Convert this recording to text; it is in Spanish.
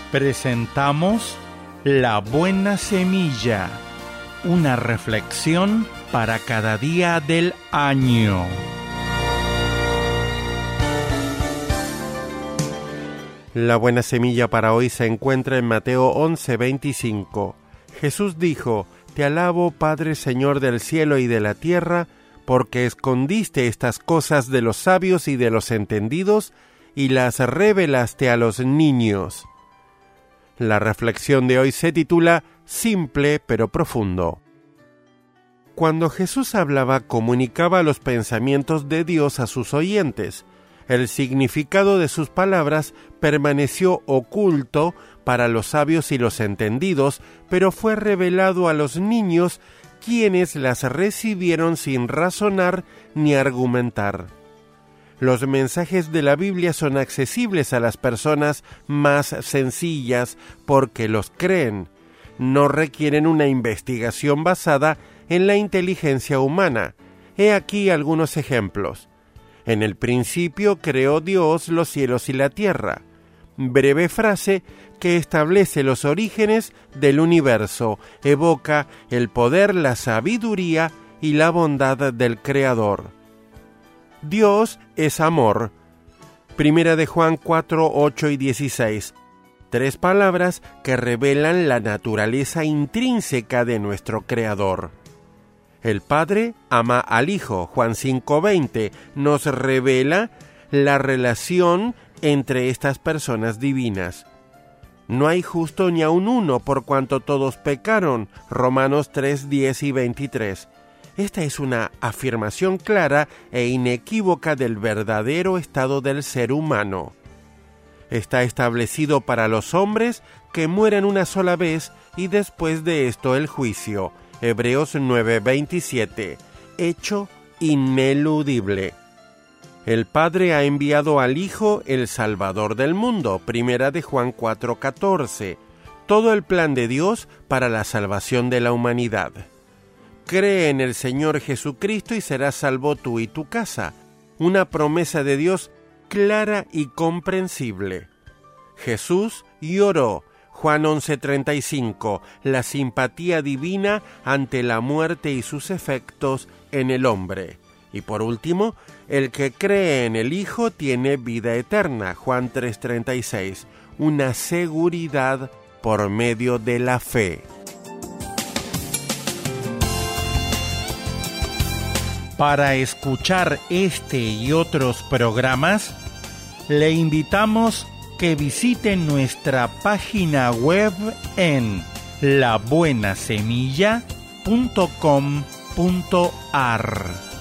Presentamos La Buena Semilla, una reflexión para cada día del año. La buena semilla para hoy se encuentra en Mateo 11:25. Jesús dijo: Te alabo, Padre, Señor del cielo y de la tierra, porque escondiste estas cosas de los sabios y de los entendidos, y las revelaste a los niños. La reflexión de hoy se titula Simple pero profundo. Cuando Jesús hablaba, comunicaba los pensamientos de Dios a sus oyentes. El significado de sus palabras permaneció oculto para los sabios y los entendidos, pero fue revelado a los niños, quienes las recibieron sin razonar ni argumentar. Los mensajes de la Biblia son accesibles a las personas más sencillas porque los creen. No requieren una investigación basada en la inteligencia humana. He aquí algunos ejemplos. En el principio creó Dios los cielos y la tierra. Breve frase que establece los orígenes del universo, evoca el poder, la sabiduría y la bondad del Creador. Dios es amor. Primera de Juan 4, 8 y 16. Tres palabras que revelan la naturaleza intrínseca de nuestro Creador. El Padre ama al Hijo. Juan 5:20 nos revela la relación entre estas personas divinas. No hay justo ni aun uno, por cuanto todos pecaron. Romanos 3:10 y 23. Esta es una afirmación clara e inequívoca del verdadero estado del ser humano. Está establecido para los hombres que mueren una sola vez y después de esto el juicio. Hebreos 9:27, hecho ineludible. El Padre ha enviado al Hijo, el Salvador del mundo. Primera de Juan 4:14. Todo el plan de Dios para la salvación de la humanidad. Cree en el Señor Jesucristo y serás salvo tú y tu casa. Una promesa de Dios clara y comprensible. Jesús lloró. Juan 11:35, la simpatía divina ante la muerte y sus efectos en el hombre. Y por último, el que cree en el Hijo tiene vida eterna. Juan 3:36, una seguridad por medio de la fe. Para escuchar este y otros programas, le invitamos que visiten nuestra página web en labuenasemilla.com.ar.